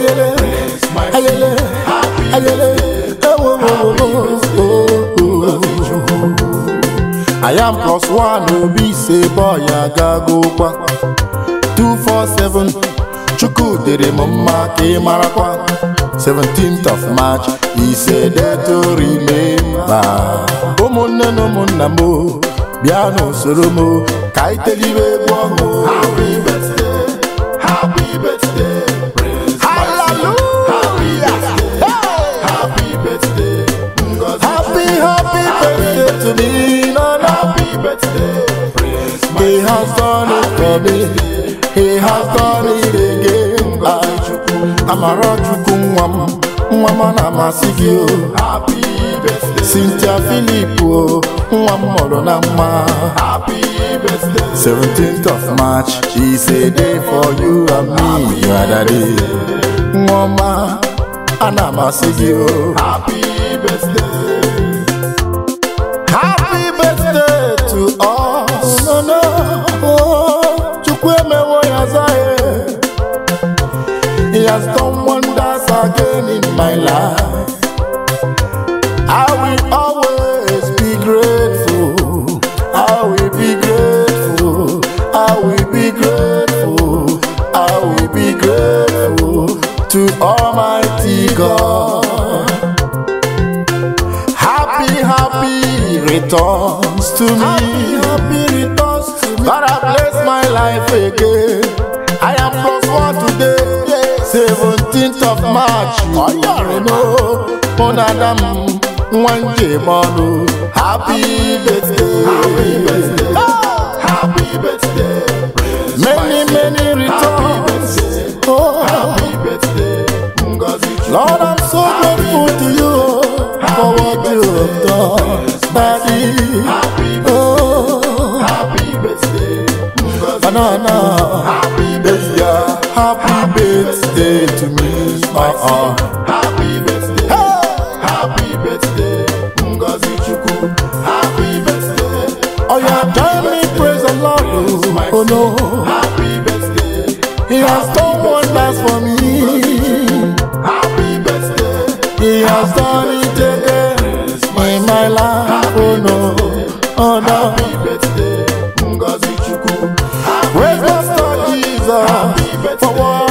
I am +1, Obi say boy I go kwa 247 Chuku dere mama ke marakwa 17th of March he said that to remember Omunne no munna mo biano soromo kai teliwe bongo happy birthday hallelujah happy birthday happy birthday to me happy birthday he has done it for me he has done it again Amara Chukwuwam Mwamana Masigio happy birthday Cynthia Philippo Mwamoro Nama happy birthday 17th of March is a day for you and me you are the day Mwama Anamasigio happy birthday to us. No, Chukweme Woyazaye. He has done wonders again in my life. I will always be grateful. I will be grateful. I will be grateful. I will be grateful to Almighty God. Happy returns to me. Happy returns to me. But I bless my life again. I am +1 today. 17th of March. Oh, you know. Monadam Mwanje Monu. Happy birthday. Happy birthday. Happy birthday. Many returns. Oh. Happy birthday. Lord, I'm so grateful to you for what you have done, Daddy. Happy birthday, banana. Happy birthday to me, Happy birthday, happy birthday, Ngozi Chukwu. Happy birthday. Oh yeah, join me, praise the Lord. Oh no, happy birthday. He has done wonders for me. Happy birthday. He has done it again in my life. Oh no, oh no. Happy birthday, Ngozi Chukwu. Praise Master Jesus for what